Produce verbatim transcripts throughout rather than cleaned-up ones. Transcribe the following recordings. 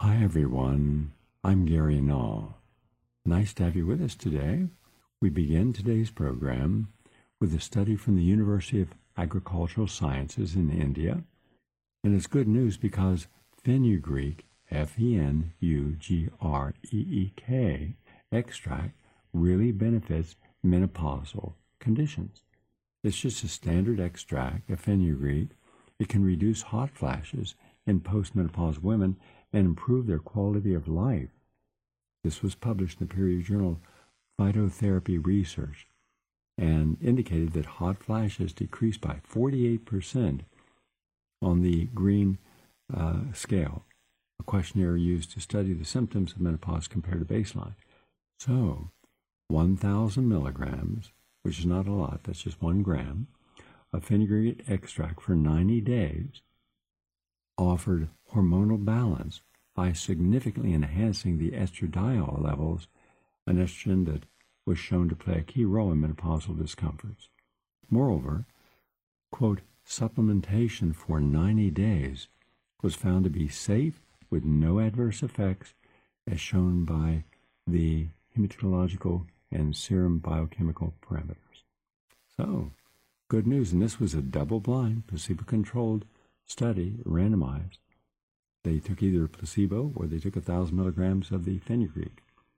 Hi, everyone. I'm Gary Null. Nice to have you with us today. We begin today's program with a study from the University of Agricultural Sciences in India. And it's good news because fenugreek, F E N U G R E E K, extract really benefits menopausal conditions. It's just a standard extract of fenugreek. It can reduce hot flashes in postmenopausal women and improve their quality of life. This was published in the peer-reviewed journal Phytotherapy Research and indicated that hot flashes decreased by forty-eight percent on the green uh, scale, a questionnaire used to study the symptoms of menopause compared to baseline. So, one thousand milligrams, which is not a lot, that's just one gram, of fenugreek extract for ninety days offered hormonal balance by significantly enhancing the estradiol levels, an estrogen that was shown to play a key role in menopausal discomforts. Moreover, quote, supplementation for ninety days was found to be safe with no adverse effects, as shown by the hematological and serum biochemical parameters. So, good news, and this was a double-blind, placebo-controlled study, randomized. They took either a placebo or they took one thousand milligrams of the fenugreek.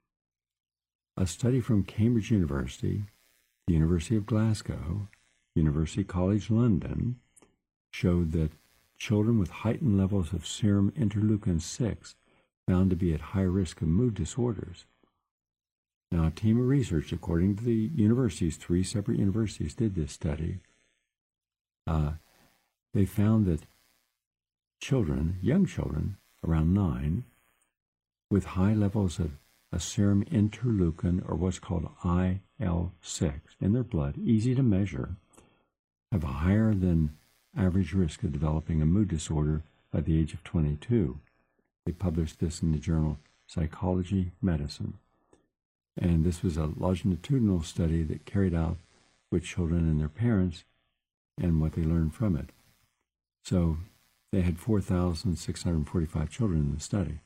A study from Cambridge University, the University of Glasgow, University College London, showed that children with heightened levels of serum interleukin six found to be at high risk of mood disorders. Now, a team of research, according to the universities, three separate universities did this study. Uh, they found that children, young children, around nine, with high levels of a serum interleukin, or what's called I L six, in their blood, easy to measure, have a higher than average risk of developing a mood disorder by the age of twenty-two. They published this in the journal Psychology Medicine. And this was a longitudinal study that carried out with children and their parents and what they learned from it. So they had four thousand six hundred forty-five children in the study.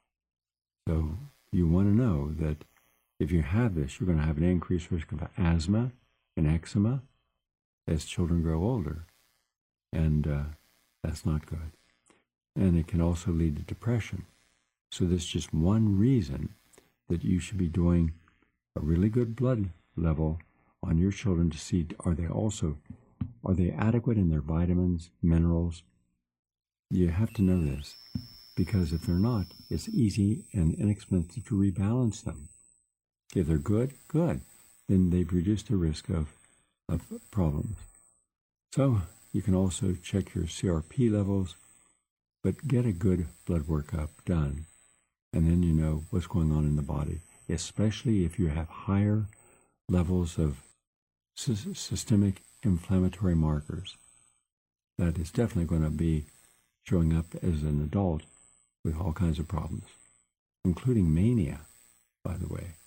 So you want to know that if you have this, you're going to have an increased risk of asthma and eczema as children grow older. And uh, that's not good. And it can also lead to depression. So there's just one reason that you should be doing a really good blood level on your children to see, are they also, are they adequate in their vitamins, minerals? You have to know this, because if they're not, it's easy and inexpensive to rebalance them. If they're good, good. Then they've reduced the risk of, of problems. So you can also check your C R P levels, but get a good blood workup done. And then you know what's going on in the body, especially if you have higher levels of sy- systemic inflammatory markers. That is definitely going to be showing up as an adult with all kinds of problems, including mania, by the way.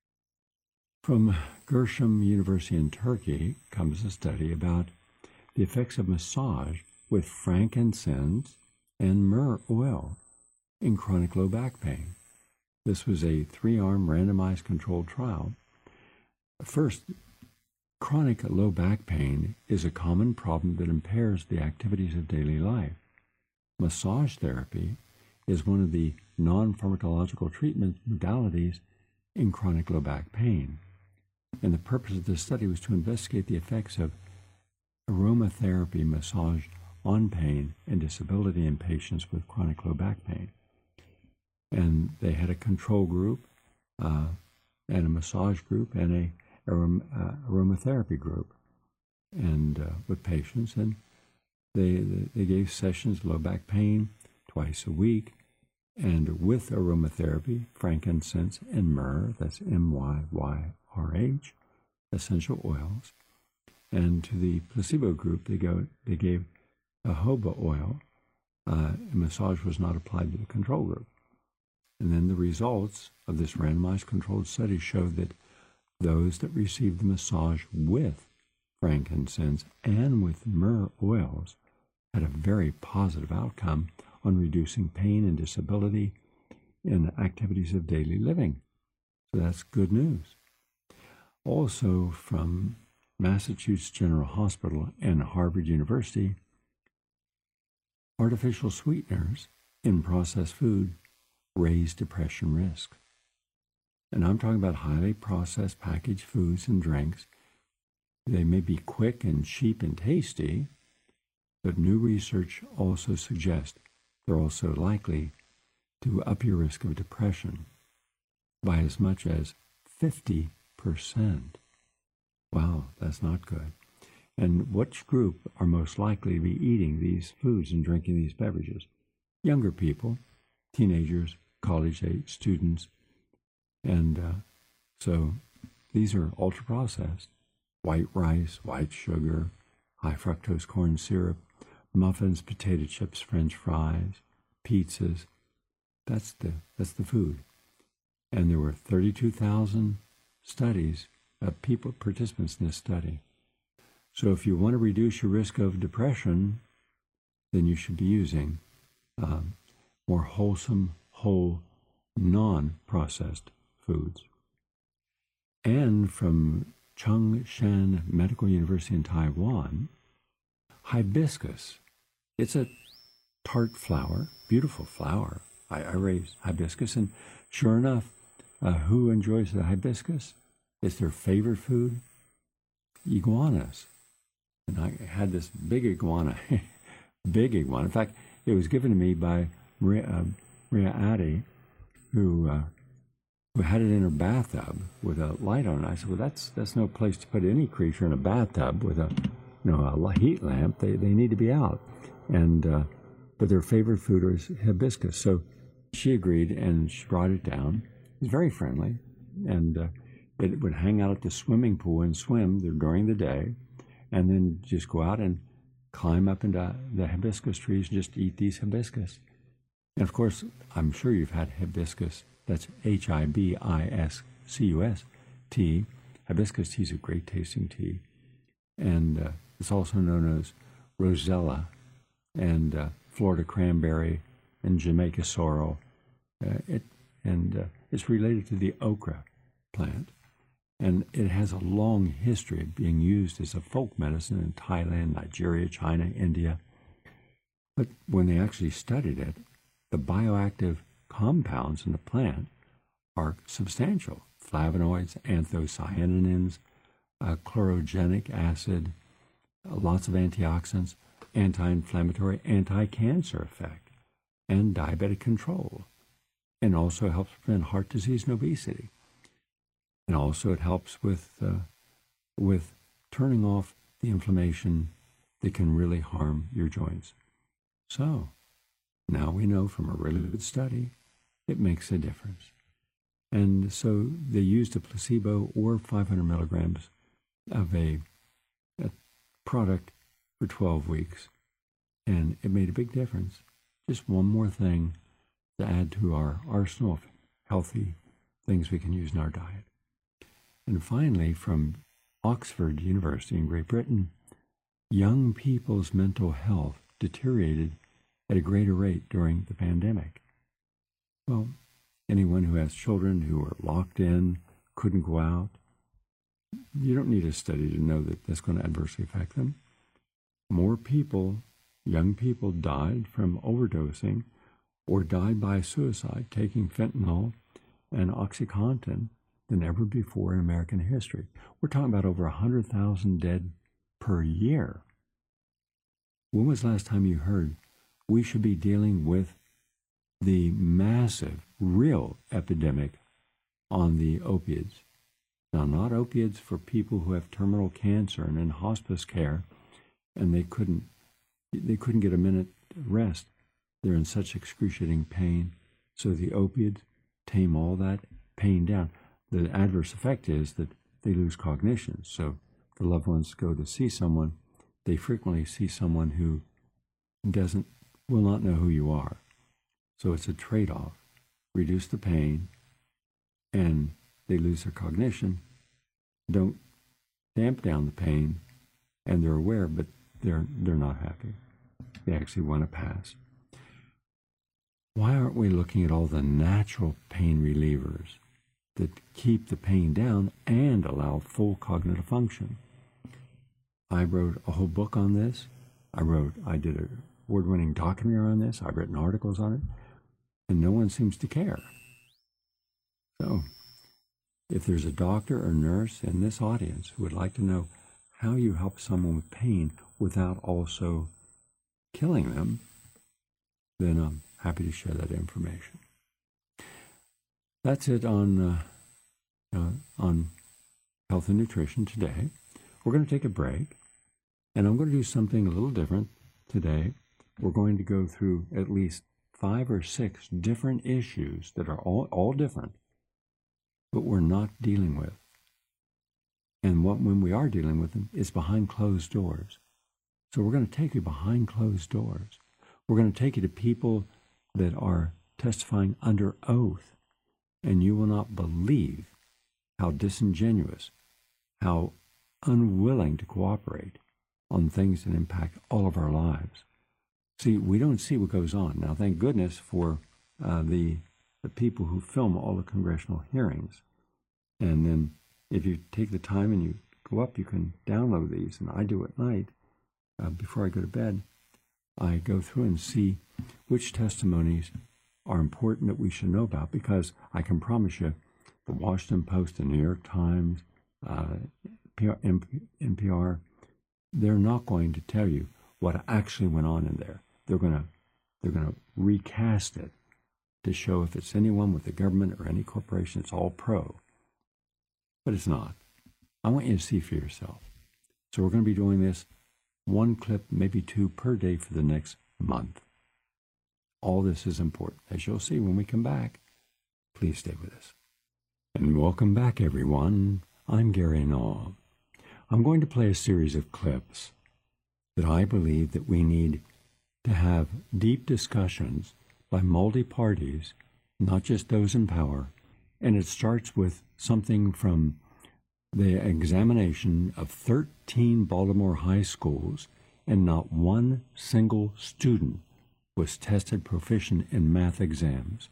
From Gershom University in Turkey comes a study about the effects of massage with frankincense and myrrh oil in chronic low back pain. This was a three-arm randomized controlled trial. First, chronic low back pain is a common problem that impairs the activities of daily life. Massage therapy is one of the non-pharmacological treatment modalities in chronic low back pain. And the purpose of this study was to investigate the effects of aromatherapy massage on pain and disability in patients with chronic low back pain. And they had a control group uh, and a massage group and a arom- uh, aromatherapy group and uh, with patients. And they, they gave sessions of low back pain twice a week. And with aromatherapy, frankincense and myrrh, that's M Y Y R H, essential oils. And to the placebo group, they, go, they gave jojoba oil. Uh, and massage was not applied to the control group. And then the results of this randomized controlled study showed that those that received the massage with frankincense and with myrrh oils had a very positive outcome on reducing pain and disability in activities of daily living. So that's good news. Also from Massachusetts General Hospital and Harvard University, artificial sweeteners in processed food raise depression risk. And I'm talking about highly processed packaged foods and drinks. They may be quick and cheap and tasty, but new research also suggests they're also likely to up your risk of depression by as much as fifty percent. Wow, that's not good. And which group are most likely to be eating these foods and drinking these beverages? Younger people, teenagers, college-age students. And uh, so these are ultra-processed. White rice, white sugar, high fructose corn syrup, muffins, potato chips, French fries, pizzas. That's the, that's the food. And there were thirty-two thousand studies of people, participants in this study. So if you want to reduce your risk of depression, then you should be using um, more wholesome, whole, non-processed foods. And from Chung-Shan Medical University in Taiwan, hibiscus. It's a tart flower, beautiful flower. I, I raise hibiscus, and sure enough, uh, who enjoys the hibiscus? It's their favorite food? Iguanas. And I had this big iguana, big iguana. In fact, it was given to me by Maria, uh, Maria Addy, who uh, who had it in her bathtub with a light on it. I said, well, that's that's no place to put any creature in a bathtub with a you know a heat lamp. They they need to be out. And uh, but their favorite food is hibiscus. So she agreed, and she brought it down. It was very friendly, and uh, it would hang out at the swimming pool and swim there during the day, and then just go out and climb up into the hibiscus trees and just eat these hibiscus. And of course, I'm sure you've had hibiscus. That's H I B I S C U S tea. Hibiscus tea is a great tasting tea. And uh, it's also known as rosella and uh, Florida cranberry and Jamaica sorrel. Uh, it, and uh, it's related to the okra plant. And it has a long history of being used as a folk medicine in Thailand, Nigeria, China, India. But when they actually studied it, the bioactive compounds in the plant are substantial. Flavonoids, anthocyanins, uh, chlorogenic acid, uh, lots of antioxidants, anti-inflammatory, anti-cancer effect, and diabetic control. And also helps prevent heart disease and obesity. And also it helps with, uh, with turning off the inflammation that can really harm your joints. So now we know from a really good study, it makes a difference. And so they used a placebo or five hundred milligrams of a, a product for twelve weeks. And it made a big difference. Just one more thing to add to our arsenal of healthy things we can use in our diet. And finally, from Oxford University in Great Britain, young people's mental health deteriorated at a greater rate during the pandemic. Well, anyone who has children who are locked in, couldn't go out, you don't need a study to know that that's going to adversely affect them. More people, young people, died from overdosing or died by suicide, taking fentanyl and OxyContin than ever before in American history. We're talking about over one hundred thousand dead per year. When was the last time you heard we should be dealing with the massive, real epidemic on the opiates? Now, not opiates for people who have terminal cancer and in hospice care, and they couldn't, they couldn't get a minute rest. They're in such excruciating pain. So the opiates tame all that pain down. The adverse effect is that they lose cognition. So the loved ones go to see someone, they frequently see someone who doesn't, will not know who you are. So it's a trade-off. Reduce the pain, and they lose their cognition. Don't damp down the pain, and they're aware, but they're they're not happy. They actually want to pass. Why aren't we looking at all the natural pain relievers that keep the pain down and allow full cognitive function? I wrote a whole book on this. I wrote, I did a award-winning documentary on this. I've written articles on it, and no one seems to care. So, if there's a doctor or nurse in this audience who would like to know how you help someone with pain without also killing them, then I'm happy to share that information. That's it on uh, uh, on health and nutrition today. We're going to take a break, and I'm going to do something a little different today. We're going to go through at least five or six different issues that are all, all different, but we're not dealing with. And what, when we are dealing with them, it's behind closed doors. So we're going to take you behind closed doors. We're going to take you to people that are testifying under oath, and you will not believe how disingenuous, how unwilling to cooperate on things that impact all of our lives. See, we don't see what goes on. Now, thank goodness for uh, the, the people who film all the congressional hearings. And then if you take the time and you go up, you can download these. And I do at night, uh, before I go to bed, I go through and see which testimonies are important that we should know about, because I can promise you the Washington Post, the New York Times, uh, N P R, they're not going to tell you what actually went on in there. They're going to they're going to recast it to show if it's anyone with the government or any corporation, it's all pro. But it's not. I want you to see for yourself. So we're going to be doing this one clip, maybe two per day for the next month. All this is important. As you'll see when we come back, please stay with us. And welcome back, everyone. I'm Gary Null. I'm going to play a series of clips that I believe that we need to have deep discussions by multi-parties, not just those in power. And it starts with something from the examination of thirteen Baltimore high schools, and not one single student was tested proficient in math exams.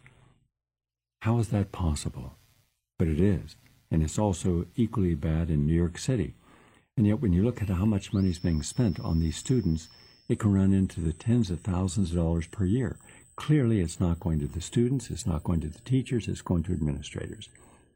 How is that possible? But it is. And it's also equally bad in New York City. And yet when you look at how much money is being spent on these students, it can run into the tens of thousands of dollars per year. Clearly, it's not going to the students, it's not going to the teachers, it's going to administrators.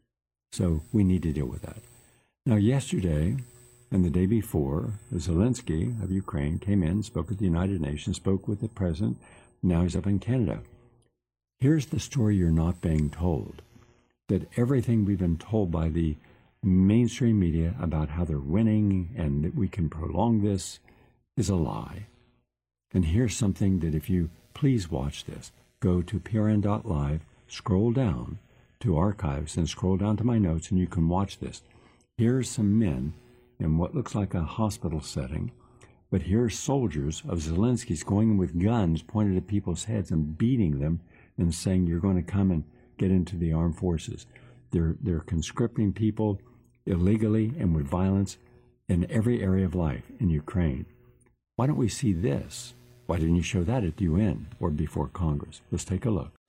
So we need to deal with that. Now, yesterday and the day before, Zelensky of Ukraine came in, spoke at the United Nations, spoke with the president. Now he's up in Canada. Here's the story you're not being told, that everything we've been told by the mainstream media about how they're winning and that we can prolong this is a lie. And here's something that if you please watch this, go to P R N dot live, scroll down to archives and scroll down to my notes, and you can watch this. Here's some men in what looks like a hospital setting, but here's soldiers of Zelensky's going in with guns pointed at people's heads and beating them and saying, you're going to come and get into the armed forces. They're, they're conscripting people illegally and with violence in every area of life in Ukraine. Why don't we see this? Why didn't you show that at the U N or before Congress? Let's take a look.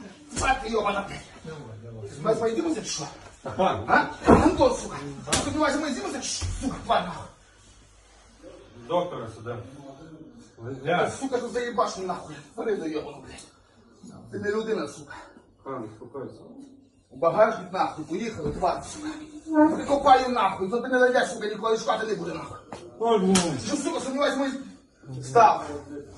Доктора сюда. Сука, тут заебашь нахуй. Смотри, заебану, блядь. Ти не людина, сука. Хан, успокойся. У багажник нахуй, поїхали, тварь, сука. Прикопаю нахуй, то ти не знайдеш, сука, ніколи шукати не буде, нахуй. Що, сука, сумнівайся, мої... Став.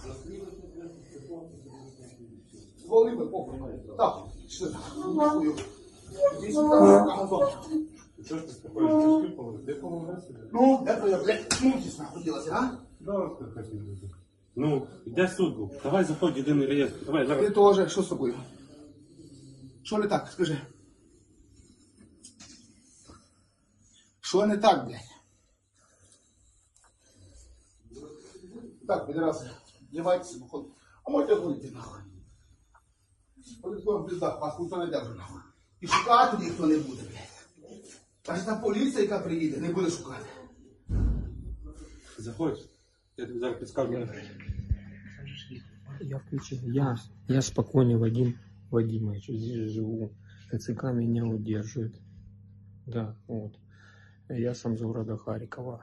Зволи би, похуй. Так, що ти? Нахуй. Іди сюди, сука, газон. Чого ж ти спокоїш? Ти скільки? Де помогли собі? Ну, де твоя, блядь, мутість нахуй ділася, а? Давай, скажи. Ну, йде суд. Давай заходь, єдиний реєстр. Давай, Ти зараз. теж, що з тобою? Що не так, скажи? Що не так, блядь? Так, підраси, вдівайтеся, виходь. А можете гулити, нахуй. Ходить вам в пиздах, вас ніхто не держить, нахуй. І шукати ніхто не буде, блядь. Аж та поліція, яка приїде, не буде шукати. Заходь. Я тобі зараз підскажу. Я включил. Я, я спокойный Вадим Вадимович. Здесь живу. ТЦК меня удерживает. Да, вот. Я сам из города Харькова.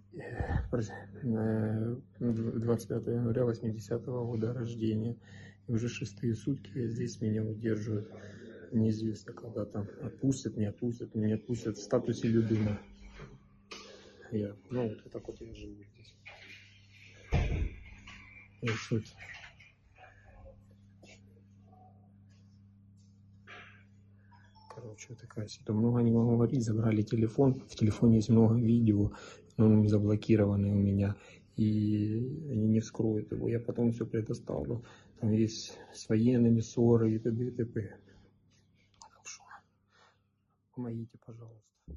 двадцать пятого января восьмидесятого года рождения. И уже шестые сутки здесь меня удерживают. Неизвестно, когда там отпустят, не отпустят, не отпустят в статусе людина. Я, ну, вот так вот я живу здесь. И суть. Короче, такая ситуация. Много не могу говорить, забрали телефон. В телефоне есть много видео, но он заблокированный у меня. И они не вскроют его. Я потом все предоставлю. Там есть с военными ссоры и т.д. и т.п. Помогите, пожалуйста.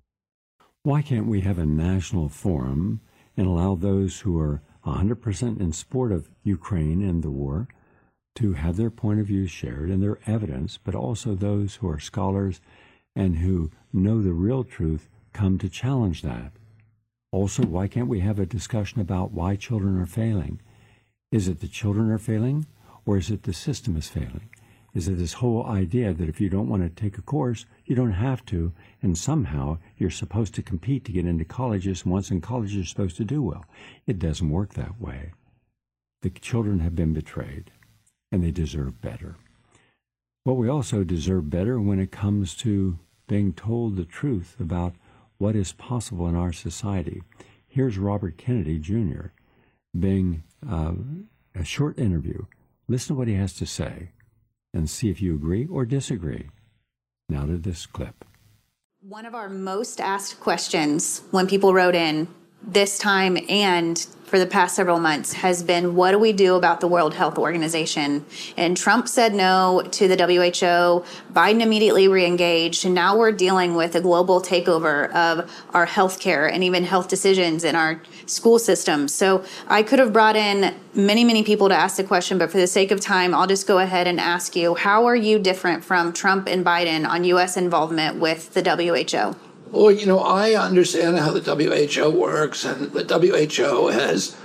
Why can't we have a national forum and allow those who are one hundred percent in support of Ukraine and the war to have their point of view shared and their evidence, but also those who are scholars and who know the real truth come to challenge that? Also, why can't we have a discussion about why children are failing? Is it the children are failing, or is it the system is failing? Is it this whole idea that if you don't want to take a course, you don't have to, and somehow you're supposed to compete to get into colleges, and once in college you're supposed to do well? It doesn't work that way. The children have been betrayed, and they deserve better. But we also deserve better when it comes to being told the truth about what is possible in our society. Here's Robert Kennedy Junior being uh, a short interview. Listen to what he has to say and see if you agree or disagree. Now to this clip. One of our most asked questions when people wrote in this time and for the past several months has been, what do we do about the World Health Organization? And Trump said no to the W H O. Biden immediately re-engaged. And now we're dealing with a global takeover of our healthcare and even health decisions in our school systems. So I could have brought in many, many people to ask the question, but for the sake of time, I'll just go ahead and ask you, how are you different from Trump and Biden on U S involvement with the W H O? Well, you know, I understand how the W H O works, and the W H O has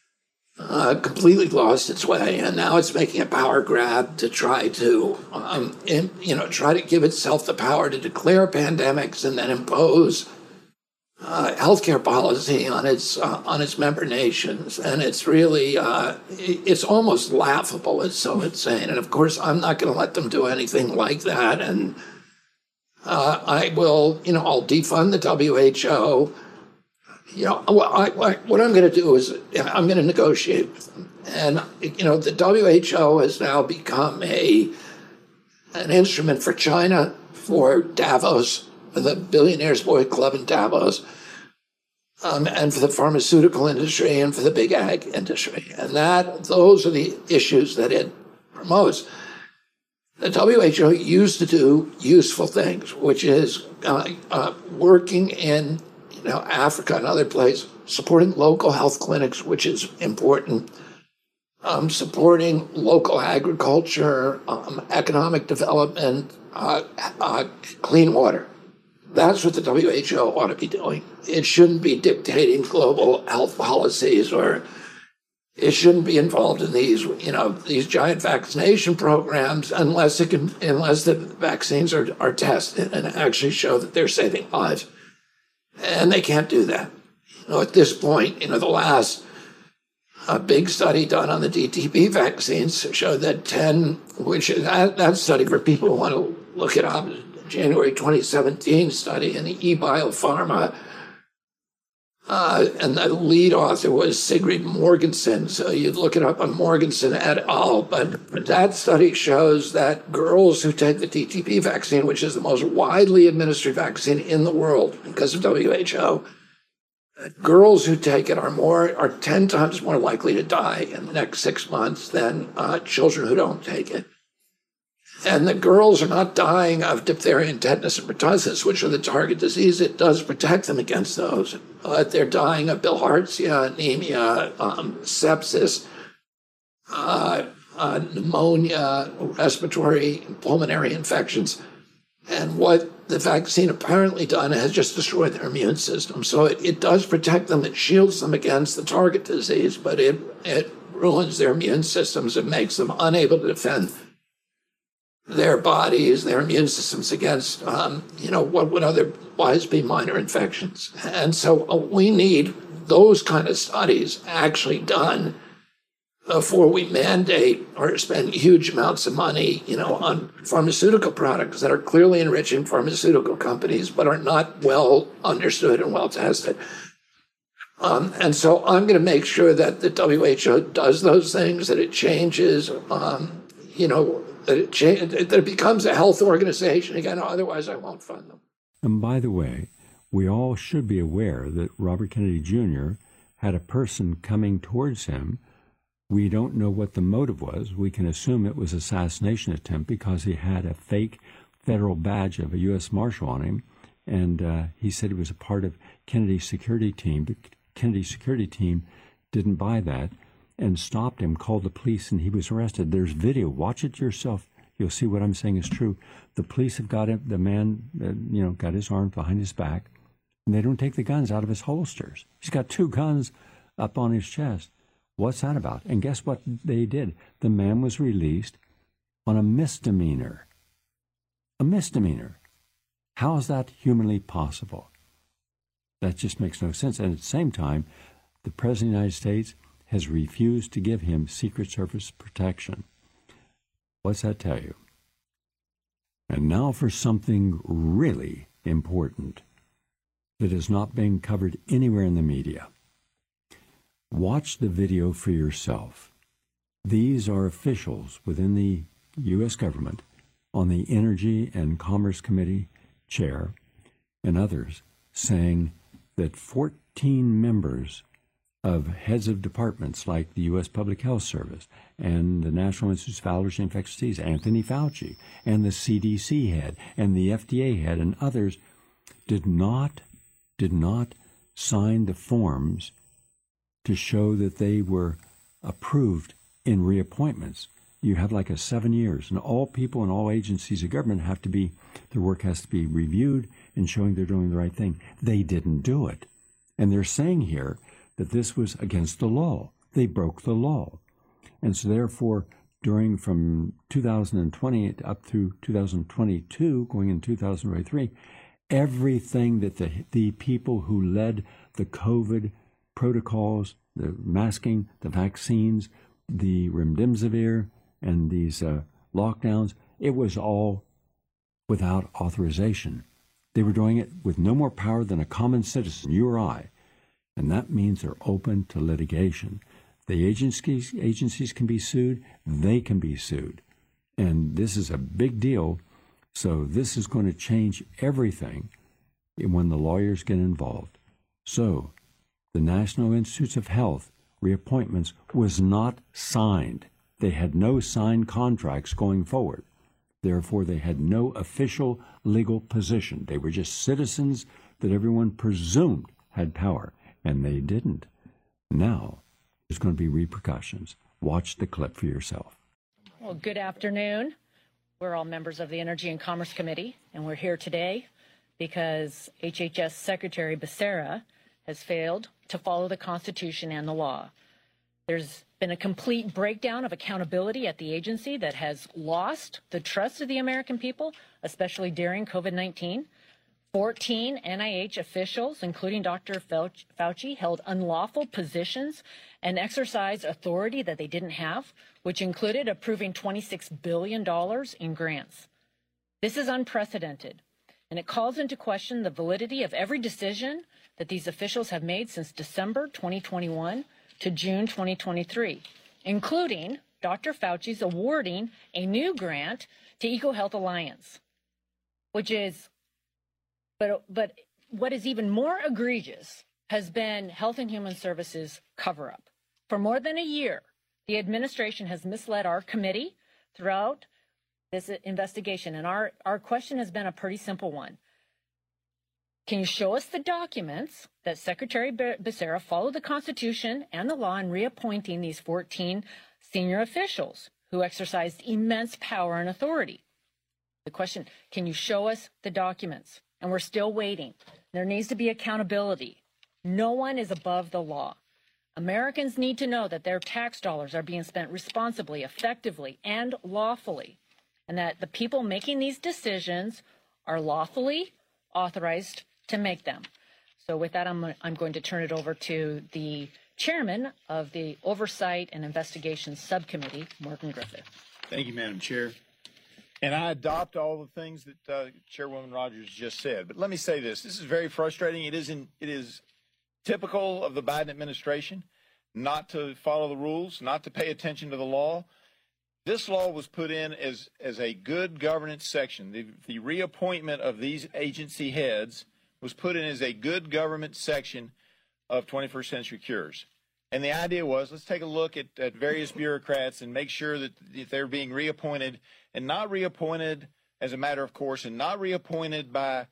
uh, completely lost its way, and now it's making a power grab to try to, um, in, you know, try to give itself the power to declare pandemics and then impose uh, healthcare policy on its uh, on its member nations, and it's really uh, it's almost laughable. It's so insane, and of course, I'm not going to let them do anything like that, and. Uh, I will, you know, I'll defund the W H O. You know, I, I, what I'm going to do is I'm going to negotiate with them. And, you know, the W H O has now become a an instrument for China, for Davos, for the Billionaires Boy Club in Davos, um, and for the pharmaceutical industry and for the big ag industry. And that those are the issues that it promotes. The W H O used to do useful things, which is uh, uh, working in you know, Africa and other places, supporting local health clinics, which is important, um, supporting local agriculture, um, economic development, uh, uh, clean water. That's what the W H O ought to be doing. It shouldn't be dictating global health policies, or it shouldn't be involved in these, you know, these giant vaccination programs unless it can, unless the vaccines are, are tested and actually show that they're saving lives. And they can't do that. You know, at this point, you know, the last uh, big study done on the D T P vaccines showed that ten, which is that, that study for people who want to look it up, January twenty seventeen study in the eBiopharma. Uh, and the lead author was Sigrid Morgensen, so you'd look it up on Morgensen et al. But, but that study shows that girls who take the D T P vaccine, which is the most widely administered vaccine in the world because of W H O, girls who take it are more are ten times more likely to die in the next six months than uh, children who don't take it. And the girls are not dying of diphtheria and tetanus and pertussis, which are the target disease. It does protect them against those. But they're dying of bilharzia, anemia, um, sepsis, uh, uh, pneumonia, respiratory and pulmonary infections. And what the vaccine apparently done has just destroyed their immune system. So it, it does protect them. It shields them against the target disease, but it, it ruins their immune systems and makes them unable to defend their bodies, their immune systems against, um, you know, what would otherwise be minor infections. And so uh, we need those kind of studies actually done before we mandate or spend huge amounts of money, you know, on pharmaceutical products that are clearly enriching pharmaceutical companies, but are not well understood and well tested. Um, and so I'm going to make sure that the W H O does those things, that it changes, um, you know, that it, cha- that it becomes a health organization again, otherwise I won't fund them. And by the way, we all should be aware that Robert Kennedy Junior had a person coming towards him. We don't know what the motive was. We can assume it was an assassination attempt because he had a fake federal badge of a U S Marshal on him, and uh, he said he was a part of Kennedy's security team, but Kennedy's security team didn't buy that and stopped him, called the police, and he was arrested. There's video. Watch it yourself. You'll see what I'm saying is true. The police have got him, the man, uh, you know, got his arms behind his back, and they don't take the guns out of his holsters. He's got two guns up on his chest. What's that about? And guess what they did? The man was released on a misdemeanor. A misdemeanor. How is that humanly possible? That just makes no sense. And at the same time, the President of the United States has refused to give him Secret Service protection. What's that tell you? And now for something really important that is not being covered anywhere in the media. Watch the video for yourself. These are officials within the U S government on the Energy and Commerce Committee chair and others saying that fourteen members of heads of departments like the U S Public Health Service and the National Institute of Allergy and Infectious Disease, Anthony Fauci, and the C D C head and the F D A head and others did not, did not sign the forms to show that they were approved in reappointments. You have like a seven years, and all people in all agencies of government have to be, their work has to be reviewed and showing they're doing the right thing. They didn't do it. And they're saying here that this was against the law. They broke the law. And so therefore, during from two thousand twenty up through two thousand twenty-two, going in two thousand twenty-three, everything that the, the people who led the COVID protocols, the masking, the vaccines, the remdesivir, and these uh, lockdowns, it was all without authorization. They were doing it with no more power than a common citizen, you or I. And that means they're open to litigation. The agencies, agencies can be sued, they can be sued. And this is a big deal. So this is going to change everything when the lawyers get involved. So the National Institutes of Health reappointments was not signed. They had no signed contracts going forward. Therefore, they had no official legal position. They were just citizens that everyone presumed had power, and they didn't. Now, there's going to be repercussions. Watch the clip for yourself. Well, good afternoon. We're all members of the Energy and Commerce Committee, and we're here today because H H S Secretary Becerra has failed to follow the Constitution and the law. There's been a complete breakdown of accountability at the agency that has lost the trust of the American people, especially during COVID nineteen. fourteen N I H officials, including Doctor Fauci, held unlawful positions and exercised authority that they didn't have, which included approving twenty-six billion dollars in grants. This is unprecedented, and it calls into question the validity of every decision that these officials have made since December twenty twenty-one to June twenty twenty-three, including Doctor Fauci's awarding a new grant to EcoHealth Alliance, which is, but, but what is even more egregious has been Health and Human Services cover-up. For more than a year, the administration has misled our committee throughout this investigation, and our, our question has been a pretty simple one. Can you show us the documents that Secretary Becerra followed the Constitution and the law in reappointing these fourteen senior officials who exercised immense power and authority? The question, can you show us the documents? And we're still waiting. There needs to be accountability. No one is above the law. Americans need to know that their tax dollars are being spent responsibly, effectively, and lawfully, and that the people making these decisions are lawfully authorized to make them. So with that, I'm, I'm going to turn it over to the chairman of the Oversight and Investigations Subcommittee, Morgan Griffith. Thank you, Madam Chair. And I adopt all the things that uh, Chairwoman Rogers just said. But let me say this. This is very frustrating. It is, in, it is typical of the Biden administration not to follow the rules, not to pay attention to the law. This law was put in as, as a good governance section. The, the reappointment of these agency heads was put in as a good government section of twenty-first Century Cures. And the idea was, let's take a look at, at various bureaucrats and make sure that they're being reappointed, and not reappointed as a matter of course, and not reappointed by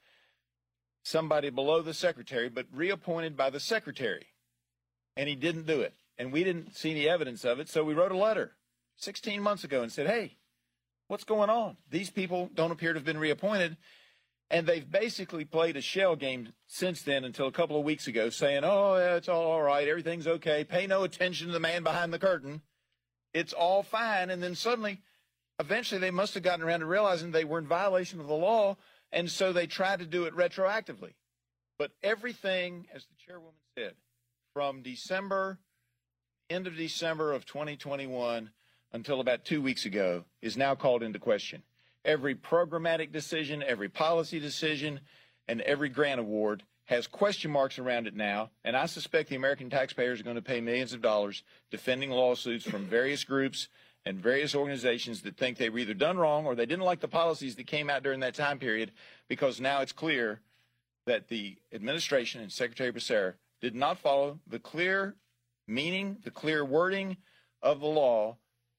somebody below the secretary, but reappointed by the secretary. And he didn't do it. And we didn't see any evidence of it, so we wrote a letter sixteen months ago and said, hey, what's going on? These people don't appear to have been reappointed. And they've basically played a shell game since then until a couple of weeks ago saying, oh, yeah, it's all right, everything's okay, pay no attention to the man behind the curtain, it's all fine. And then suddenly, eventually they must have gotten around to realizing they were in violation of the law, and so they tried to do it retroactively. But everything, as the chairwoman said, from December, end of December of twenty twenty-one until about two weeks ago is now called into question. Every programmatic decision, every policy decision, and every grant award has question marks around it now, and I suspect the American taxpayers are going to pay millions of dollars defending lawsuits from various groups and various organizations that think they were either done wrong or they didn't like the policies that came out during that time period, because now it's clear that the administration and Secretary Becerra did not follow the clear meaning, the clear wording of the law.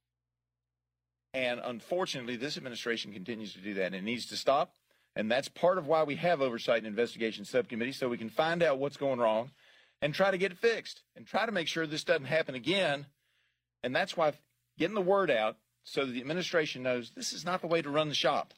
And unfortunately, this administration continues to do that, and it needs to stop. And that's part of why we have Oversight and Investigation Subcommittee, so we can find out what's going wrong and try to get it fixed and try to make sure this doesn't happen again. And that's why getting the word out so that the administration knows this is not the way to run the shop.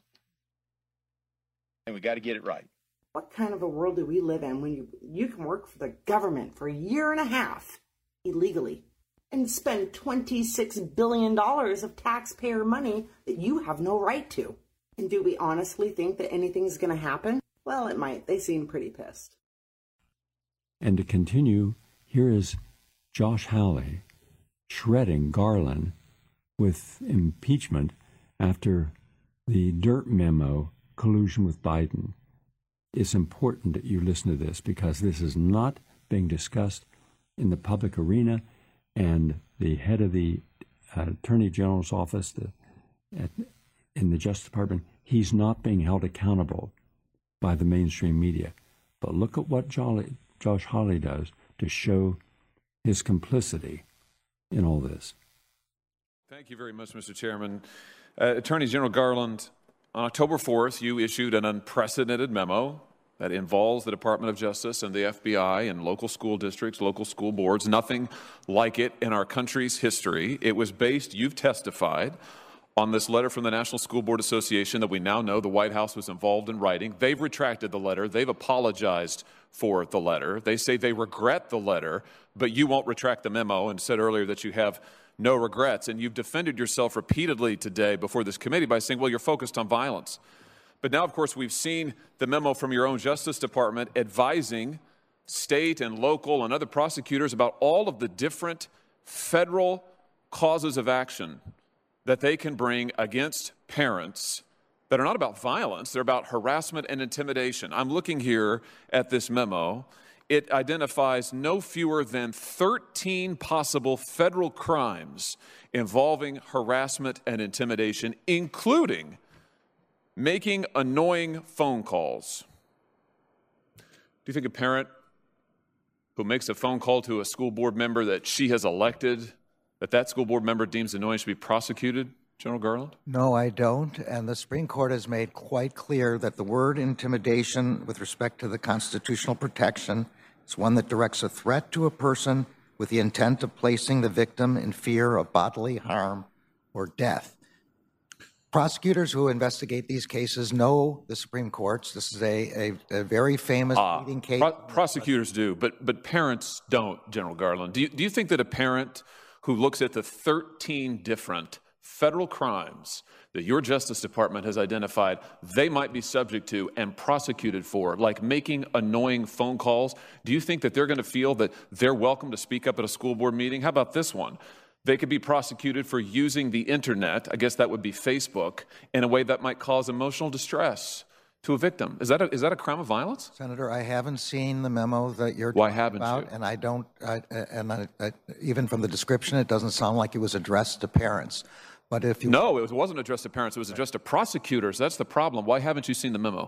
And we got to get it right. What kind of a world do we live in when you, you can work for the government for a year and a half illegally and spend twenty-six billion dollars of taxpayer money that you have no right to? And do we honestly think that anything's going to happen? Well, it might. They seem pretty pissed. And to continue, here is Josh Hawley shredding Garland with impeachment after the dirt memo collusion with Biden. It's important that you listen to this, because this is not being discussed in the public arena, and the head of the uh, Attorney General's office the, at, in the Justice Department, he's not being held accountable by the mainstream media. But look at what Jolly, Josh Hawley does to show his complicity in all this. Thank you very much, Mister Chairman. Uh, Attorney General Garland, on October fourth, you issued an unprecedented memo that involves the Department of Justice and the F B I and local school districts, local school boards, nothing like it in our country's history. It was based, you've testified, on this letter from the National School Board Association that we now know the White House was involved in writing. They've retracted the letter. They've apologized for the letter. They say they regret the letter, but you won't retract the memo, and said earlier that you have no regrets. And you've defended yourself repeatedly today before this committee by saying, well, you're focused on violence. But now, of course, we've seen the memo from your own Justice Department advising state and local and other prosecutors about all of the different federal causes of action that they can bring against parents that are not about violence, they're about harassment and intimidation. I'm looking here at this memo. It identifies no fewer than thirteen possible federal crimes involving harassment and intimidation, including making annoying phone calls. Do you think a parent who makes a phone call to a school board member that she has elected, that that school board member deems annoying, should be prosecuted, General Garland? No, I don't. And the Supreme Court has made quite clear that the word intimidation with respect to the constitutional protection is one that directs a threat to a person with the intent of placing the victim in fear of bodily harm or death. prosecutors who investigate these cases know the Supreme Courts. This is a, a, a very famous uh, leading case. Pro- prosecutors do, but but parents don't, General Garland. Do you, do you think that a parent who looks at the thirteen different federal crimes that your Justice Department has identified they might be subject to and prosecuted for, like making annoying phone calls, do you think that they're going to feel that they're welcome to speak up at a school board meeting? How about this one? They could be prosecuted for using the internet, I guess that would be Facebook, in a way that might cause emotional distress to a victim. Is that a, is that a crime of violence? Senator, I haven't seen the memo that you're Why talking haven't about, you? and I don't, I, and I, I, even from the description, it doesn't sound like it was addressed to parents. But if you No, it wasn't addressed to parents. It was addressed to prosecutors. That's the problem. Why haven't you seen the memo?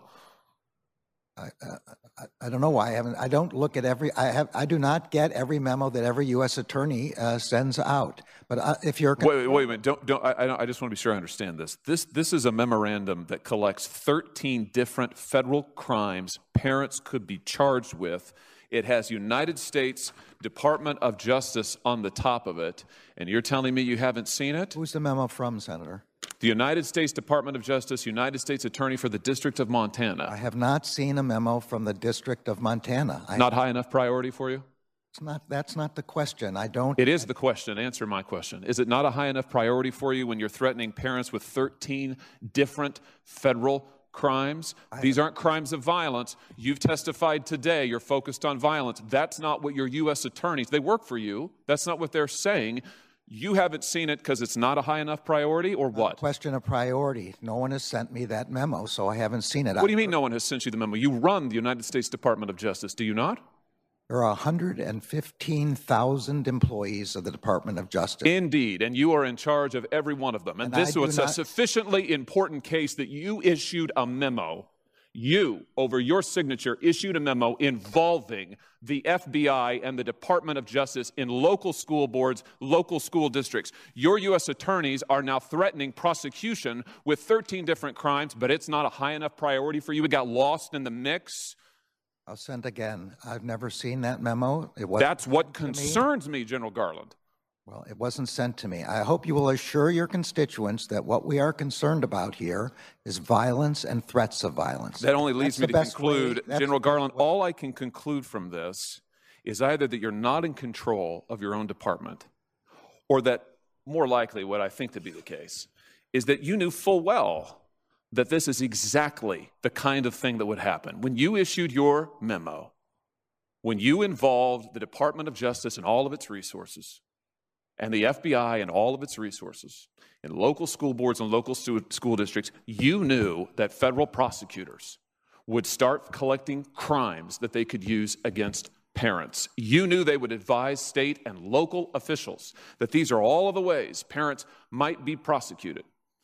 I, I, I don't know why I haven't. I don't look at every. I have. I do not get every memo that every U S attorney uh, sends out. But uh, if you're wait, wait, wait a minute. Don't don't. I, I just want to be sure I understand this. This this is a memorandum that collects thirteen different federal crimes parents could be charged with. It has United States Department of Justice on the top of it, and you're telling me you haven't seen it? Who's the memo from, Senator? The United States Department of Justice, United States Attorney for the District of Montana. I have not seen a memo from the District of Montana. I, Not high enough priority for you? it's not. That's not the question. I don't. It is the question. Answer my question. Is it not a high enough priority for you when you're threatening parents with thirteen different federal crimes? These aren't crimes of violence. You've testified today you're focused on violence. That's not what your U S attorneys, they work for you. That's not what they're saying. You haven't seen it because it's not a high enough priority, or what? Question of priority. No one has sent me that memo, so I haven't seen it. What do you mean no one has sent you the memo? You run the United States Department of Justice, do you not? There are one hundred fifteen thousand employees of the Department of Justice. Indeed, and you are in charge of every one of them. And, And this I was do a not- sufficiently important case that you issued a memo. You, over your signature, issued a memo involving the F B I and the Department of Justice in local school boards, local school districts. Your U S attorneys are now threatening prosecution with thirteen different crimes, but it's not a high enough priority for you. It got lost in the mix. I'll send again. I've never seen that memo. It was That's what concerns me, General Garland. Well, it wasn't sent to me. I hope you will assure your constituents that what we are concerned about here is violence and threats of violence. That only leads That's me the to best way- conclude, that's General the best Garland, way. all I can conclude from this is either that you're not in control of your own department, or that, more likely, what I think to be the case, is that you knew full well that this is exactly the kind of thing that would happen. When you issued your memo, when you involved the Department of Justice and all of its resources, and the F B I and all of its resources, in local school boards and local stu- school districts, you knew that federal prosecutors would start collecting crimes that they could use against parents. You knew they would advise state and local officials that these are all of the ways parents might be prosecuted.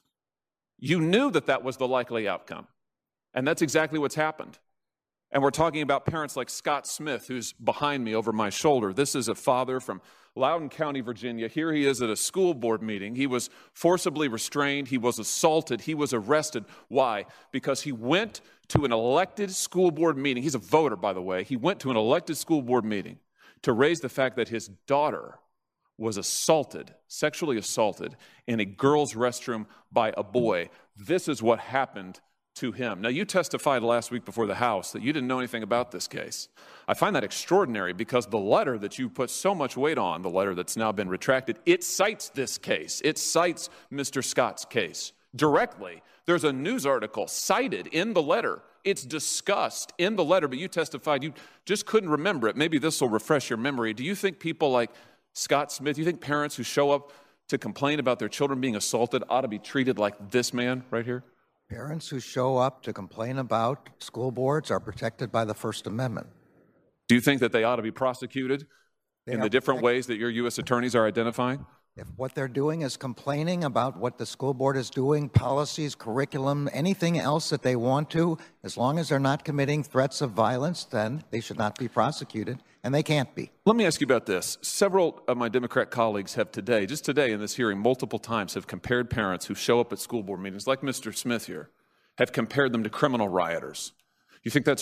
You knew that that was the likely outcome, and that's exactly what's happened. And we're talking about parents like Scott Smith, who's behind me over my shoulder. This is a father from Loudoun County, Virginia. Here he is at a school board meeting. He was forcibly restrained. He was assaulted. He was arrested. Why? Because he went to an elected school board meeting. He's a voter, by the way. He went to an elected school board meeting to raise the fact that his daughter was assaulted, sexually assaulted, in a girl's restroom by a boy. This is what happened to him. Now, you testified last week before the House that you didn't know anything about this case. I find that extraordinary because the letter that you put so much weight on, the letter that's now been retracted, it cites this case. It cites Mister Scott's case directly. There's a news article cited in the letter. It's discussed in the letter, but you testified you just couldn't remember it. Maybe this will refresh your memory. Do you think people like Scott Smith, do you think parents who show up to complain about their children being assaulted ought to be treated like this man right here? Parents who show up to complain about school boards are protected by the First Amendment. Do you think that they ought to be prosecuted They in are the different protected. ways that your U S attorneys are identifying? If what they're doing is complaining about what the school board is doing, policies, curriculum, anything else that they want to, as long as they're not committing threats of violence, then they should not be prosecuted, and they can't be. Let me ask you about this. Several of my Democrat colleagues have today, just today in this hearing, multiple times have compared parents who show up at school board meetings, like Mister Smith here, have compared them to criminal rioters. You think that's right?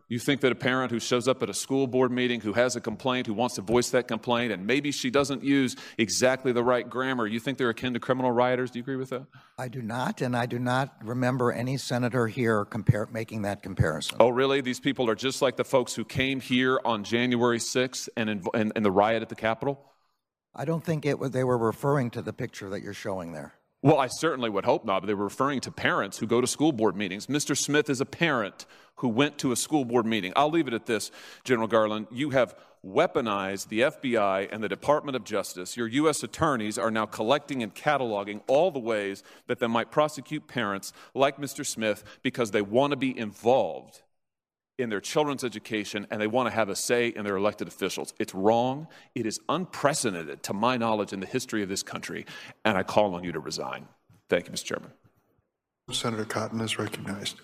You think that a parent who shows up at a school board meeting, who has a complaint, who wants to voice that complaint, and maybe she doesn't use exactly the right grammar, you think they're akin to criminal rioters? Do you agree with that? I do not, and I do not remember any senator here compare, making that comparison. Oh, really? These people are just like the folks who came here on January sixth and in, and, and the riot at the Capitol? I don't think it was, they were referring to the picture that you're showing there. Well, I certainly would hope not, but they were referring to parents who go to school board meetings. Mister Smith is a parent who went to a school board meeting. I'll leave it at this, General Garland. You have weaponized the F B I and the Department of Justice. Your U S attorneys are now collecting and cataloging all the ways that they might prosecute parents like Mister Smith because they want to be involved in their children's education and they want to have a say in their elected officials. It's wrong. It is unprecedented, to my knowledge, in the history of this country, and I call on you to resign. Thank you, Mister Chairman. Senator Cotton is recognized.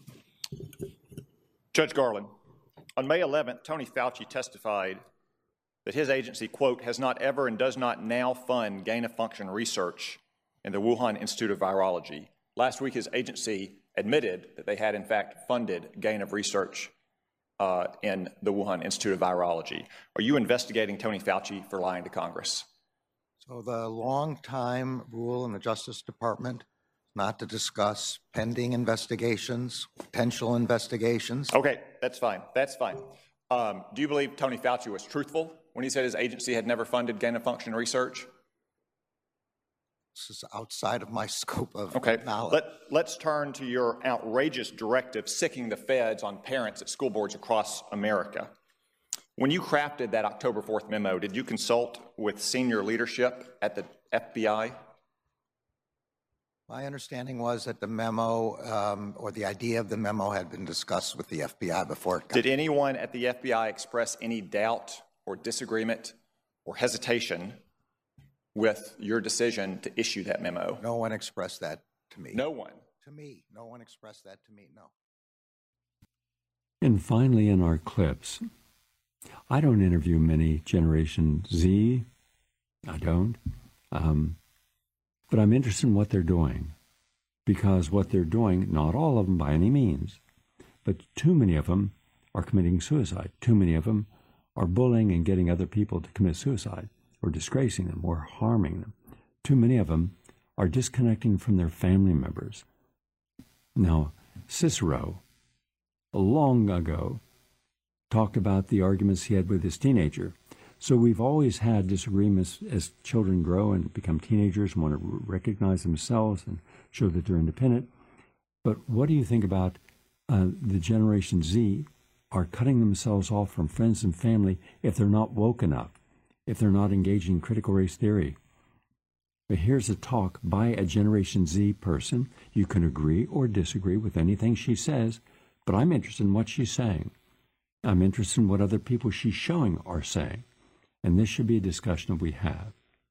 Judge Garland, on May eleventh, Tony Fauci testified that his agency, quote, has not ever and does not now fund gain-of-function research in the Wuhan Institute of Virology. Last week, his agency admitted that they had, in fact, funded gain of research uh, in the Wuhan Institute of Virology. Are you investigating Tony Fauci for lying to Congress? So the long-time rule in the Justice Department not to discuss pending investigations, potential investigations. Okay, that's fine. That's fine. Um, do you believe Tony Fauci was truthful when he said his agency had never funded gain-of-function research? This is outside of my scope of okay. knowledge. Let, let's turn to your outrageous directive sicking the feds on parents at school boards across America. When you crafted that October fourth memo, did you consult with senior leadership at the F B I? My understanding was that the memo, um, or the idea of the memo, had been discussed with the F B I before it got. Did anyone at the F B I express any doubt or disagreement or hesitation with your decision to issue that memo? No one expressed that to me. No one? To me. No one expressed that to me, no. And finally, in our clips, I don't interview many Generation Z. I don't. Um, but I'm interested in what they're doing. Because what they're doing, not all of them by any means, but too many of them are committing suicide. Too many of them are bullying and getting other people to commit suicide, or disgracing them, or harming them. Too many of them are disconnecting from their family members. Now, Cicero, long ago, talked about the arguments he had with his teenager. So we've always had disagreements as children grow and become teenagers and want to recognize themselves and show that they're independent. But what do you think about uh, the Generation Z are cutting themselves off from friends and family if they're not woke enough, if they're not engaging in critical race theory? But here's a talk by a Generation Z person. You can agree or disagree with anything she says, but I'm interested in what she's saying. I'm interested in what other people she's showing are saying. And this should be a discussion that we have.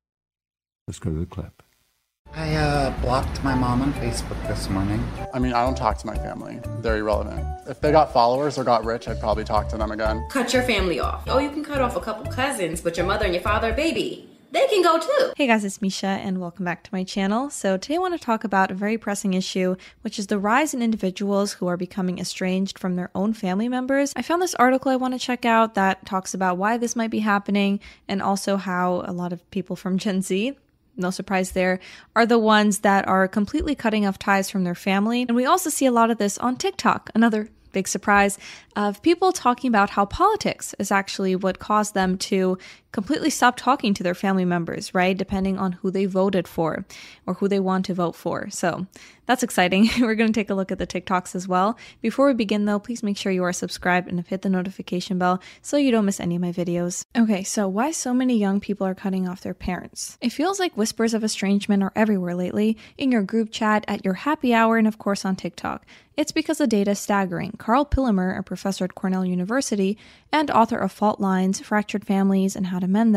Let's go to the clip. I uh, blocked my mom on Facebook this morning. I mean, I don't talk to my family. They're irrelevant. If they got followers or got rich, I'd probably talk to them again. Cut your family off. Oh, you can cut off a couple cousins, but your mother and your father, baby, they can go too. Hey guys, it's Misha and welcome back to my channel. So today I want to talk about a very pressing issue, which is the rise in individuals who are becoming estranged from their own family members. I found this article I want to check out that talks about why this might be happening and also how a lot of people from Gen Z, no surprise there, are the ones that are completely cutting off ties from their family. And we also see a lot of this on TikTok, another big surprise, of people talking about how politics is actually what caused them to completely stop talking to their family members, right? Depending on who they voted for or who they want to vote for. So that's exciting. We're going to take a look at the TikToks as well. Before we begin though, please make sure you are subscribed and have hit the notification bell so you don't miss any of my videos. Okay, so why so many young people are cutting off their parents? It feels like whispers of estrangement are everywhere lately, in your group chat, at your happy hour, and of course on TikTok. It's because the data is staggering. Carl Pillemer, a professor at Cornell University and author of Fault Lines, Fractured Families, and How to Mend Them,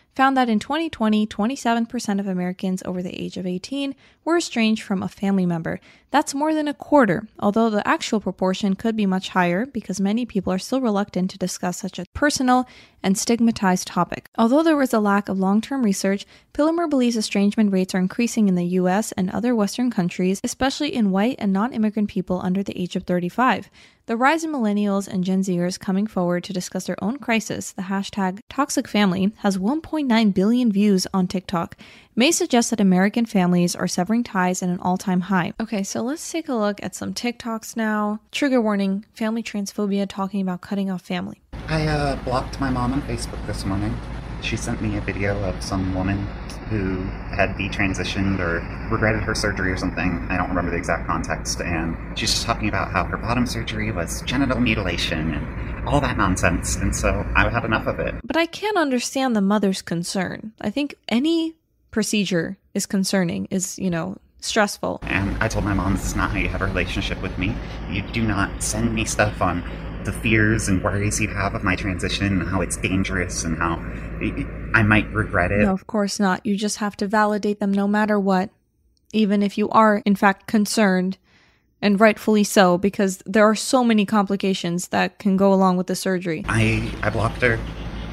found that in twenty twenty, twenty-seven percent of Americans over the age of eighteen were estranged from a family member. That's more than a quarter, although the actual proportion could be much higher because many people are still reluctant to discuss such a personal and stigmatized topic. Although there was a lack of long-term research, Pillemer believes estrangement rates are increasing in the U S and other Western countries, especially in white and non-immigrant people under the age of thirty-five. The rise in millennials and Gen Zers coming forward to discuss their own crisis, the hashtag ToxicFamily, has one point nine billion views on TikTok, may suggest that American families are severing ties at an all-time high. Okay, so let's take a look at some TikToks now. Trigger warning, family transphobia, talking about cutting off family. I uh, blocked my mom on Facebook this morning. She sent me a video of some woman who had detransitioned or regretted her surgery or something. I don't remember the exact context. And she's just talking about how her bottom surgery was genital mutilation and all that nonsense. And so I had enough of it. But I can't understand the mother's concern. I think any procedure is concerning, is, you know, stressful. And I told my mom, this is not how you have a relationship with me. You do not send me stuff on the fears and worries you have of my transition and how it's dangerous and how I might regret it. No, of course not. You just have to validate them no matter what, even if you are, in fact, concerned, and rightfully so, because there are so many complications that can go along with the surgery. I, I blocked her.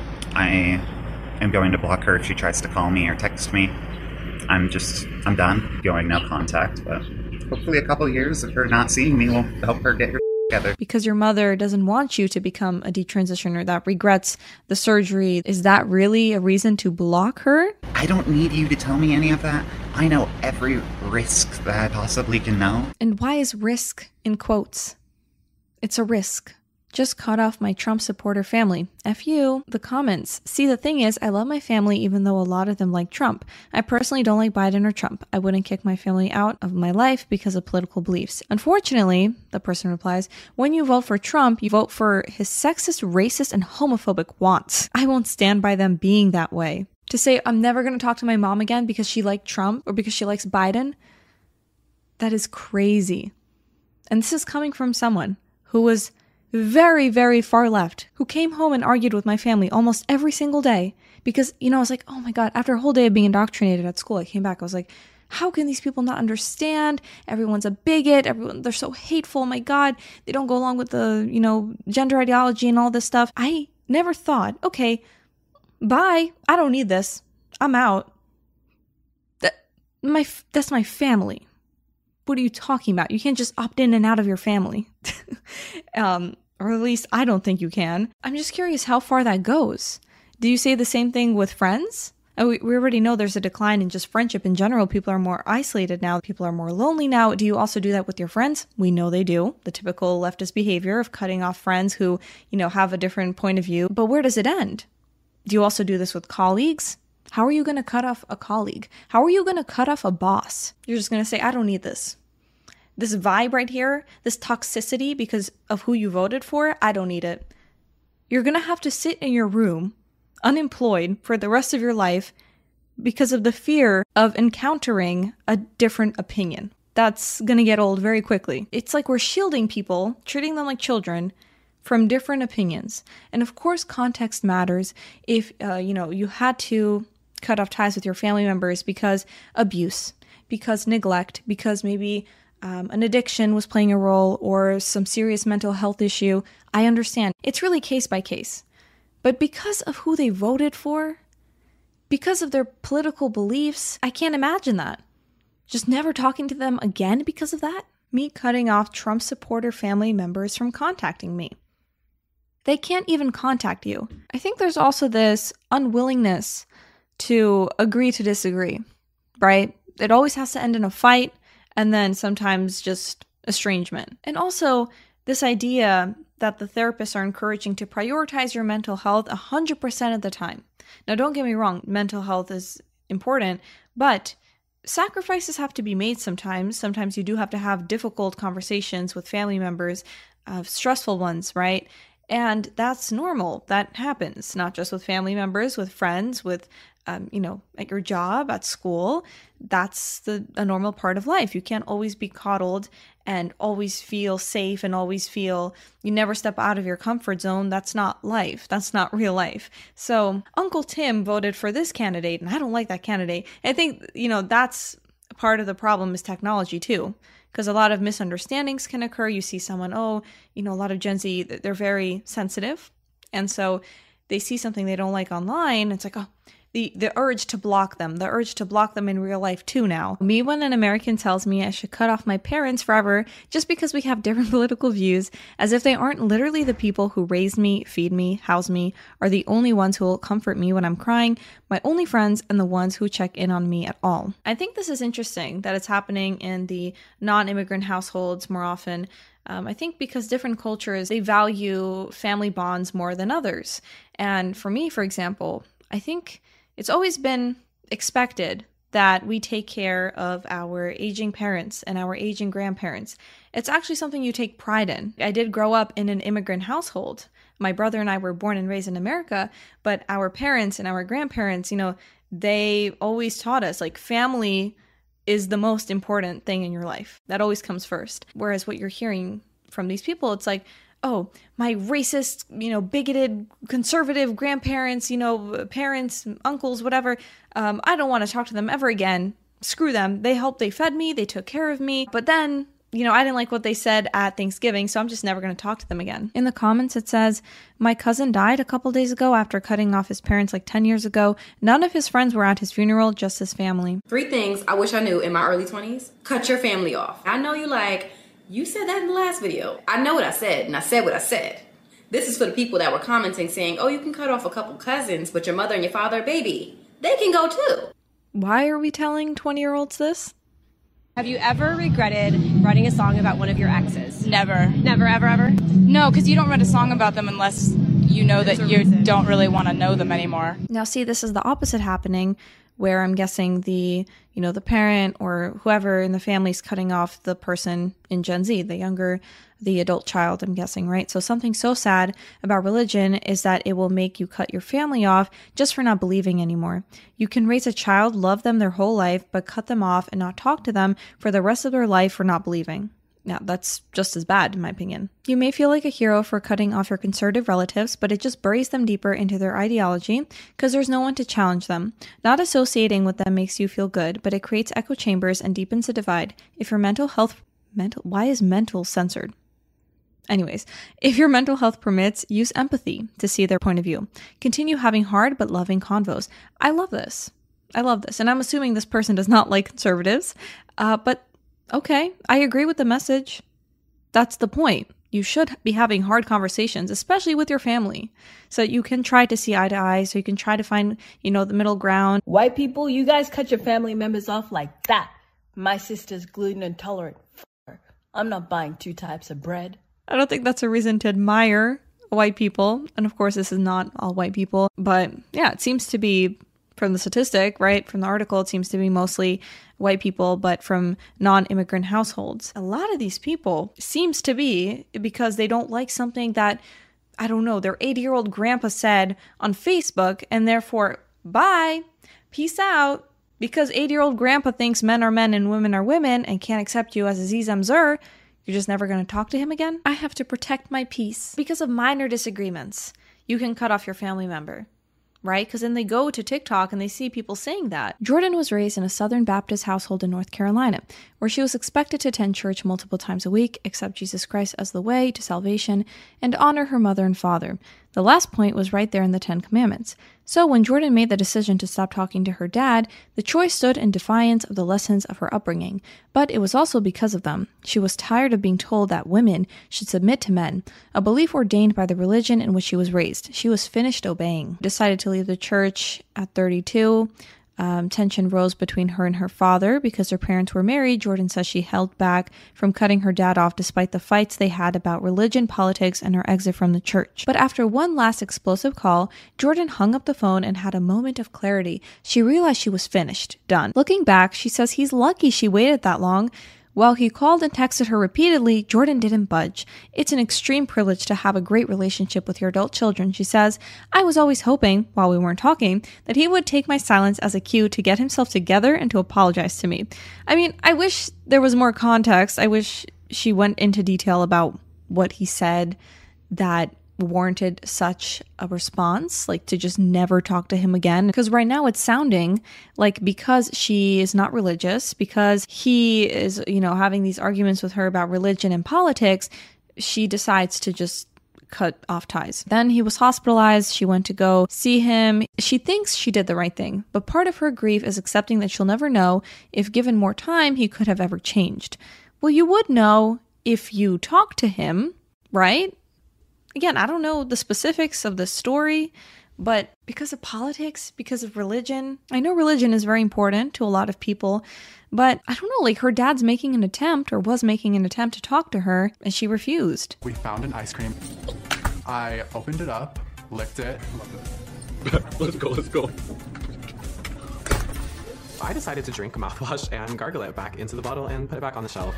I am going to block her if she tries to call me or text me. I'm just, I'm done going no contact, but hopefully a couple of years of her not seeing me will help her get her together. Because your mother doesn't want you to become a detransitioner that regrets the surgery. Is that really a reason to block her? I don't need you to tell me any of that. I know every risk that I possibly can know. And why is risk in quotes? It's a risk. Just cut off my Trump supporter family. F you. The comments. See, the thing is, I love my family even though a lot of them like Trump. I personally don't like Biden or Trump. I wouldn't kick my family out of my life because of political beliefs. Unfortunately, the person replies, when you vote for Trump, you vote for his sexist, racist, and homophobic wants. I won't stand by them being that way. To say I'm never going to talk to my mom again because she liked Trump or because she likes Biden, that is crazy. And this is coming from someone who was very, very far left, who came home and argued with my family almost every single day because, you know, I was like, oh my God, after a whole day of being indoctrinated at school, I came back, I was like, how can these people not understand? Everyone's a bigot, everyone, they're so hateful, oh my God, they don't go along with the, you know, gender ideology and all this stuff. I never thought, okay, bye, I don't need this, I'm out. That, my, that's my family. What are you talking about? You can't just opt in and out of your family. um, or at least I don't think you can. I'm just curious how far that goes. Do you say the same thing with friends? Oh, we, we already know there's a decline in just friendship in general. People are more isolated now. People are more lonely now. Do you also do that with your friends? We know they do. The typical leftist behavior of cutting off friends who, you know, have a different point of view. But where does it end? Do you also do this with colleagues? How are you going to cut off a colleague? How are you going to cut off a boss? You're just going to say, I don't need this. This vibe right here, this toxicity because of who you voted for, I don't need it. You're going to have to sit in your room, unemployed for the rest of your life because of the fear of encountering a different opinion. That's going to get old very quickly. It's like we're shielding people, treating them like children, from different opinions. And of course, context matters. If, uh, you know, you had to cut off ties with your family members because abuse, because neglect, because maybe um, an addiction was playing a role or some serious mental health issue, I understand. It's really case by case. But because of who they voted for, because of their political beliefs, I can't imagine that. Just never talking to them again because of that? Me cutting off Trump supporter family members from contacting me. They can't even contact you. I think there's also this unwillingness to agree to disagree, right? It always has to end in a fight and then sometimes just estrangement. And also this idea that the therapists are encouraging to prioritize your mental health one hundred percent of the time. Now, don't get me wrong, mental health is important, but sacrifices have to be made sometimes. Sometimes you do have to have difficult conversations with family members, uh, stressful ones, right? And that's normal. That happens, not just with family members, with friends, with, um, you know, at your job, at school. That's the a normal part of life. You can't always be coddled and always feel safe and always feel you never step out of your comfort zone. That's not life. That's not real life. So Uncle Tim voted for this candidate, and I don't like that candidate. I think, you know, that's part of the problem is technology too, because a lot of misunderstandings can occur. You see someone, oh, you know, a lot of Gen Z, they're very sensitive. And so they see something they don't like online. It's like, oh, the, the urge to block them, the urge to block them in real life too now. Me, when an American tells me I should cut off my parents forever just because we have different political views, as if they aren't literally the people who raised me, feed me, house me, are the only ones who will comfort me when I'm crying, my only friends, and the ones who check in on me at all. I think this is interesting that it's happening in the non-immigrant households more often. Um, I think because different cultures, they value family bonds more than others. And for me, for example, I think it's always been expected that we take care of our aging parents and our aging grandparents. It's actually something you take pride in. I did grow up in an immigrant household. My brother and I were born and raised in America, but our parents and our grandparents, you know, they always taught us like family is the most important thing in your life. That always comes first. Whereas what you're hearing from these people, it's like, oh, my racist, you know, bigoted, conservative grandparents, you know, parents, uncles, whatever, um, I don't want to talk to them ever again. Screw them. They helped, they fed me, they took care of me. But then, you know, I didn't like what they said at Thanksgiving, so I'm just never going to talk to them again. In the comments, it says, my cousin died a couple days ago after cutting off his parents like ten years ago. None of his friends were at his funeral, just his family. Three things I wish I knew in my early twenties. Cut your family off. I know you like, you said that in the last video. I know what I said, and I said what I said. This is for the people that were commenting saying, oh, you can cut off a couple cousins, but your mother and your father are baby. They can go too. Why are we telling twenty-year-olds this? Have you ever regretted writing a song about one of your exes? Never. Never, ever, ever? No, because you don't write a song about them unless you know that you don't really want to know them anymore. Now, see, this is the opposite happening, where I'm guessing the, you know, the parent or whoever in the family is cutting off the person in Gen Z, the younger, the adult child, I'm guessing, right? So something so sad about religion is that it will make you cut your family off just for not believing anymore. You can raise a child, love them their whole life, but cut them off and not talk to them for the rest of their life for not believing. Now, that's just as bad, in my opinion. You may feel like a hero for cutting off your conservative relatives, but it just buries them deeper into their ideology because there's no one to challenge them. Not associating with them makes you feel good, but it creates echo chambers and deepens the divide. If your mental health... mental Why is mental censored? Anyways, if your mental health permits, use empathy to see their point of view. Continue having hard but loving convos. I love this. I love this. And I'm assuming this person does not like conservatives, uh, but okay, I agree with the message. That's the point. You should be having hard conversations, especially with your family, so you can try to see eye to eye, so you can try to find, you know, the middle ground. White people, you guys cut your family members off like that. My sister's gluten intolerant. F her. I'm not buying two types of bread. I don't think that's a reason to admire white people. And of course, this is not all white people, but yeah, it seems to be, from the statistic, right, from the article, it seems to be mostly white people, but from non-immigrant households. A lot of these people seems to be because they don't like something that, I don't know, their eighty-year-old grandpa said on Facebook, and therefore, bye, peace out. Because eighty-year-old grandpa thinks men are men and women are women and can't accept you as a Zizam Zur, you're just never going to talk to him again? I have to protect my peace. Because of minor disagreements, you can cut off your family member. Right? Because then they go to TikTok and they see people saying that. Jordan was raised in a Southern Baptist household in North Carolina, where she was expected to attend church multiple times a week, accept Jesus Christ as the way to salvation, and honor her mother and father. The last point was right there in the Ten Commandments. So when Jordan made the decision to stop talking to her dad, the choice stood in defiance of the lessons of her upbringing. But it was also because of them. She was tired of being told that women should submit to men, a belief ordained by the religion in which she was raised. She was finished obeying. Decided to leave the church at thirty-two. Um, tension rose between her and her father because their parents were married. Jordan says she held back from cutting her dad off despite the fights they had about religion, politics, and her exit from the church. But after one last explosive call, Jordan hung up the phone and had a moment of clarity. She realized she was finished, done. Looking back, she says he's lucky she waited that long. While he called and texted her repeatedly, Jordan didn't budge. It's an extreme privilege to have a great relationship with your adult children, she says. I was always hoping, while we weren't talking, that he would take my silence as a cue to get himself together and to apologize to me. I mean, I wish there was more context. I wish she went into detail about what he said that warranted such a response, like to just never talk to him again. Because right now it's sounding like because she is not religious, because he is, you know, having these arguments with her about religion and politics, she decides to just cut off ties. Then he was hospitalized. She went to go see him. She thinks she did the right thing, but part of her grief is accepting that she'll never know if given more time, he could have ever changed. Well, you would know if you talked to him, right? Again, I don't know the specifics of the story, but because of politics, because of religion, I know religion is very important to a lot of people, but I don't know, like her dad's making an attempt or was making an attempt to talk to her and she refused. We found an ice cream. I opened it up, licked it. Let's go, let's go. I decided to drink mouthwash and gargle it back into the bottle and put it back on the shelf.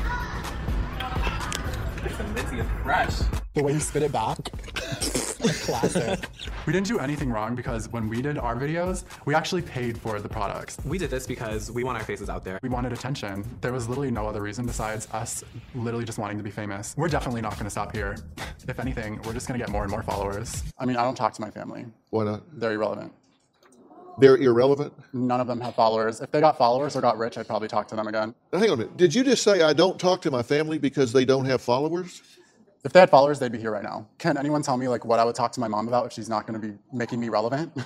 It's minty and fresh. The way you spit it back. Classic. We didn't do anything wrong because when we did our videos, we actually paid for the products. We did this because we want our faces out there. We wanted attention. There was literally no other reason besides us literally just wanting to be famous. We're definitely not going to stop here. If anything, we're just going to get more and more followers. I mean, I don't talk to my family. Why not? They're irrelevant. They're irrelevant? None of them have followers. If they got followers or got rich, I'd probably talk to them again. Now, hang on a minute. Did you just say I don't talk to my family because they don't have followers? If they had followers, they'd be here right now. Can anyone tell me like what I would talk to my mom about if she's not going to be making me relevant?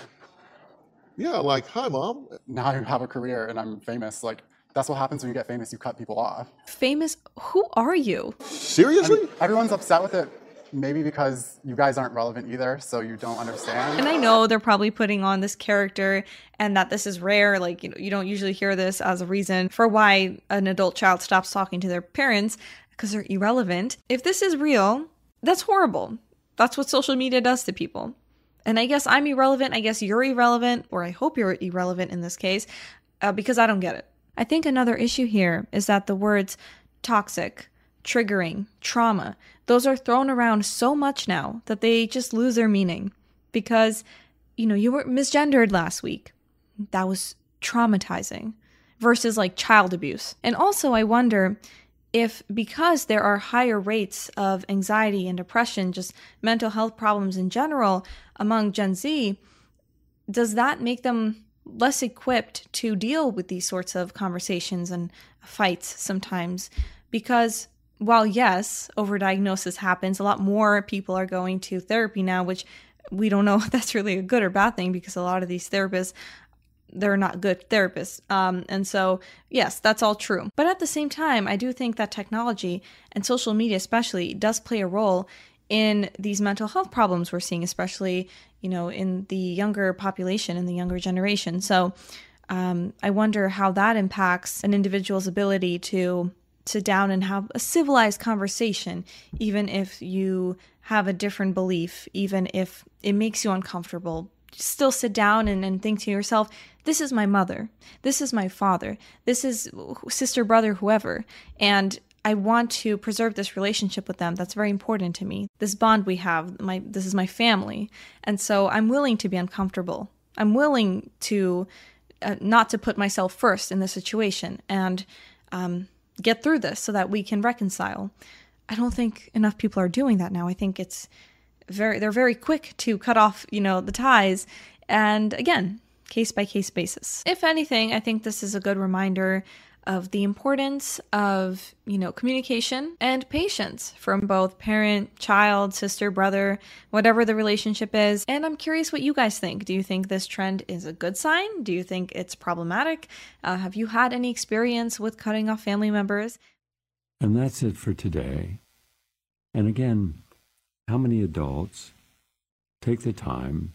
Yeah, like, hi, Mom. Now I have a career and I'm famous. Like, that's what happens when you get famous. You cut people off. Famous? Who are you? Seriously? I mean, everyone's upset with it. Maybe because you guys aren't relevant either, so you don't understand. And I know they're probably putting on this character and that this is rare. Like, you know, you don't usually hear this as a reason for why an adult child stops talking to their parents because they're irrelevant. If this is real, that's horrible. That's what social media does to people. And I guess I'm irrelevant. I guess you're irrelevant, or I hope you're irrelevant in this case, uh, because I don't get it. I think another issue here is that the words toxic, triggering, trauma, those are thrown around so much now that they just lose their meaning. Because, you know, you were misgendered last week. That was traumatizing versus like child abuse. And also I wonder if because there are higher rates of anxiety and depression, just mental health problems in general among Gen Z, does that make them less equipped to deal with these sorts of conversations and fights sometimes? Because while yes, overdiagnosis happens, a lot more people are going to therapy now, which we don't know if that's really a good or bad thing because a lot of these therapists, they're not good therapists. Um, and so, yes, that's all true. But at the same time, I do think that technology and social media especially does play a role in these mental health problems we're seeing, especially, you know, in the younger population, in the younger generation. So um, I wonder how that impacts an individual's ability to sit down and have a civilized conversation, even if you have a different belief, even if it makes you uncomfortable. Still sit down and, and think to yourself, this is my mother, this is my father, this is sister, brother, whoever, and I want to preserve this relationship with them. That's very important to me. This bond we have, my this is my family, and so I'm willing to be uncomfortable. I'm willing to uh, not to put myself first in this situation and um, get through this so that we can reconcile. I don't think enough people are doing that now. I think it's very, they're very quick to cut off, you know, the ties. And again, case by case basis. If anything, I think this is a good reminder of the importance of, you know, communication and patience from both parent, child, sister, brother, whatever the relationship is. And I'm curious what you guys think. Do you think this trend is a good sign? Do you think it's problematic? Uh, have you had any experience with cutting off family members? And that's it for today. And again, how many adults take the time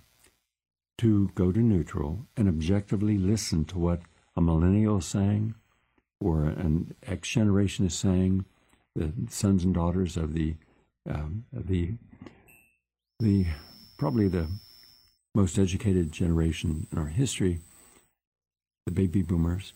to go to neutral and objectively listen to what a millennial is saying, or an X generation is saying, the sons and daughters of the, um, the, the probably the most educated generation in our history, the baby boomers.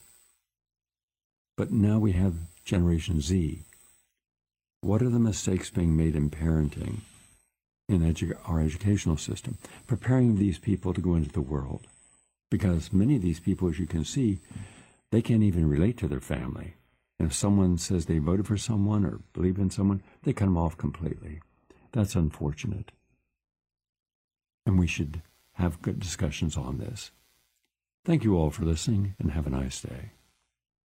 But now we have Generation Z. What are the mistakes being made in parenting, in edu- our educational system, preparing these people to go into the world? Because many of these people, as you can see, they can't even relate to their family. And if someone says they voted for someone or believe in someone, they cut them off completely. That's unfortunate. And we should have good discussions on this. Thank you all for listening, and have a nice day.